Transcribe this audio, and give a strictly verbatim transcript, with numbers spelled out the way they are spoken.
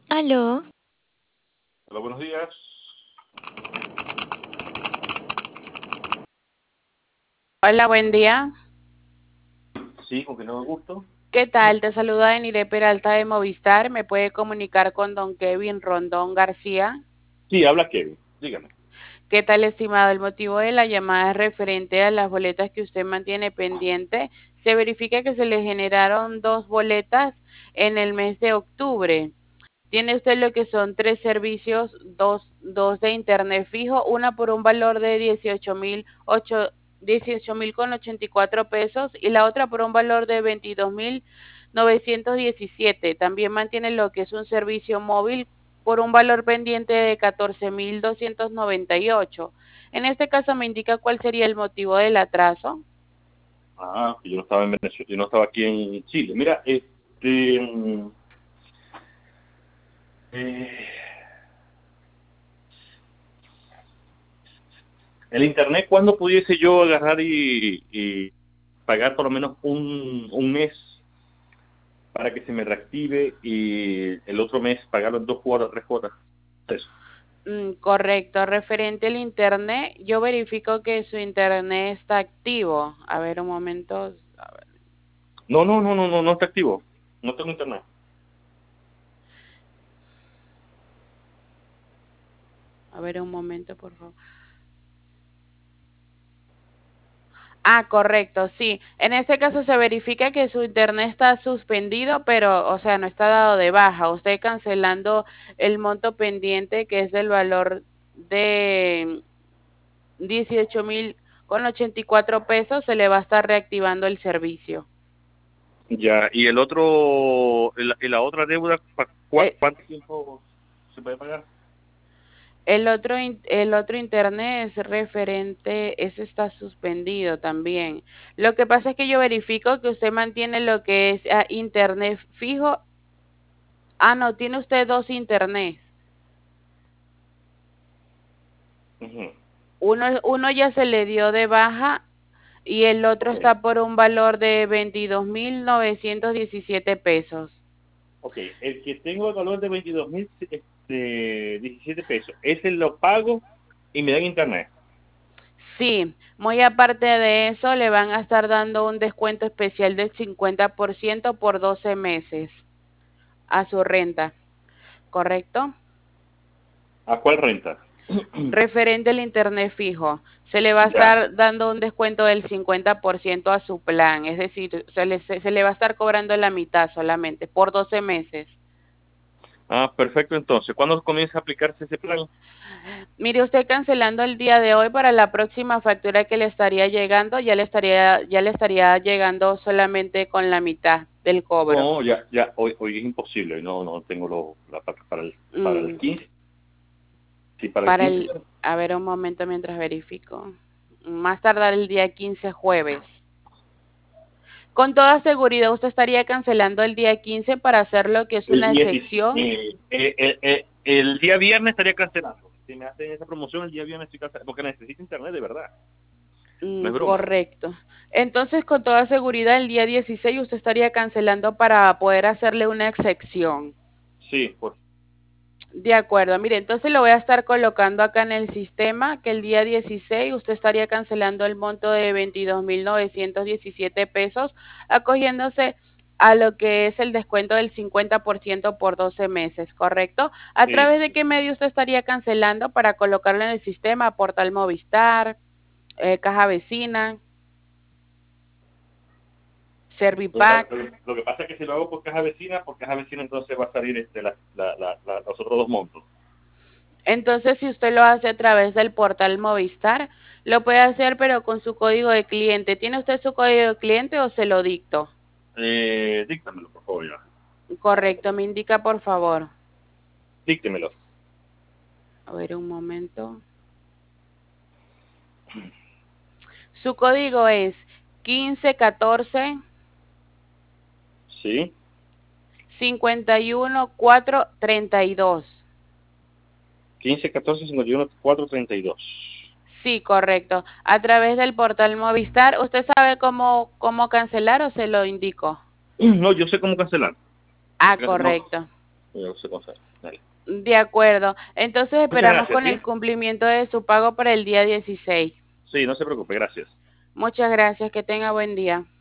Aló, Hola, buenos días. Hola, buen día. Sí, con que no me gusto. ¿Qué tal? Te saluda Enire Peralta de Movistar. ¿Me puede comunicar con don Kevin Rondón García? Sí, habla Kevin. Dígame. ¿Qué tal, estimado? El motivo de la llamada es referente a las boletas que usted mantiene pendiente. Se verifica que se le generaron dos boletas en el mes de octubre. Tiene usted lo que son tres servicios, dos, dos de internet fijo, una por un valor de dieciocho mil ocho, dieciocho mil con ochenta y cuatro pesos y la otra por un valor de veintidós mil novecientos diecisiete. También mantiene lo que es un servicio móvil por un valor pendiente de catorce mil doscientos noventa y ocho. En este caso me indica cuál sería el motivo del atraso. Ah, que yo no estaba en Venezuela, yo no estaba aquí en Chile. Mira, este, mm, eh, el internet, ¿cuándo pudiese yo agarrar y, y pagar por lo menos un, un mes para que se me reactive y el otro mes pagarlo en dos cuotas, tres cuotas? Eso. Mm, correcto, referente al internet, yo verifico que su internet está activo. A ver, un momento. A ver, No, no, no, no, no, no está activo. No tengo internet. a ver un momento, por favor. Ah, correcto, sí. En este caso se verifica que su internet está suspendido, pero, o sea, no está dado de baja. Usted cancelando el monto pendiente, que es del valor de dieciocho mil con ochenta y cuatro pesos, se le va a estar reactivando el servicio. Ya, y el otro, el- y la otra deuda, ¿pa- cua- Eh, ¿cuánto tiempo se puede pagar? El otro, in- el otro internet es referente, ese está suspendido también. Lo que pasa es que yo verifico que usted mantiene lo que es ah, internet fijo. Ah, no, tiene usted dos internets. Ujú. Uno, uno ya se le dio de baja y el otro Ok, está por un valor de veintidós mil novecientos diecisiete pesos. ok. El que tengo el valor de veintidós mil diecisiete pesos, ese lo pago y me dan internet. Sí, muy aparte de eso, le van a estar dando un descuento especial del cincuenta por ciento por doce meses a su renta, ¿correcto? ¿A cuál renta? Referente al internet fijo, se le va a Ya. estar dando un descuento del cincuenta por ciento a su plan, es decir, se le, se, se le va a estar cobrando la mitad solamente por doce meses. Ah, perfecto. Entonces, ¿cuándo comienza a aplicarse ese plan? Mire, usted cancelando el día de hoy para la próxima factura que le estaría llegando, ya le estaría, ya le estaría llegando solamente con la mitad del cobro. No, ya, ya, hoy, hoy es imposible. No, no tengo lo, la plata para el, para el Mm, quince. Sí, para el para quince. el, a ver un momento mientras verifico. Más tardar el día quince jueves. Con toda seguridad usted estaría cancelando el día quince para hacer lo que es El una diecisiete. excepción. Eh, eh, eh, eh, el día viernes estaría cancelando. Si me hacen esa promoción, el día viernes estoy cancelando. Porque necesito internet de verdad. No Mm, es broma. correcto. Entonces, con toda seguridad, el día dieciséis usted estaría cancelando para poder hacerle una excepción. Sí, por De acuerdo, mire, entonces lo voy a estar colocando acá en el sistema que el día dieciséis usted estaría cancelando el monto de veintidós mil novecientos diecisiete pesos, acogiéndose a lo que es el descuento del cincuenta por ciento por doce meses, ¿correcto? ¿A sí. través de qué medio usted estaría cancelando para colocarlo en el sistema? Portal Movistar, eh, Caja Vecina, Lo, Servipack. lo que pasa es que si lo hago por caja vecina, por caja vecina entonces va a salir este, la, la, la, la, los otros dos montos. Entonces, si usted lo hace a través del portal Movistar, lo puede hacer, pero con su código de cliente. ¿Tiene usted su código de cliente o se lo dicto? Eh, díctamelo, por favor, ya. Correcto, me indica por favor. Díctemelo. A ver un momento. Su código es quince catorce Sí. cincuenta y uno cuatro treinta y dos. quince, catorce, cincuenta y uno, cuatro, treinta y dos. Sí, correcto. A través del portal Movistar, ¿usted sabe cómo, cómo cancelar o se lo indico? No, yo sé cómo cancelar. Yo Ah, sé cancelar. No, correcto. yo sé cómo hacer. Dale. De acuerdo. Entonces Muchas esperamos gracias, con ¿sí? el cumplimiento de su pago para el día dieciséis. Sí, no se preocupe, gracias. Muchas gracias. Que tenga buen día.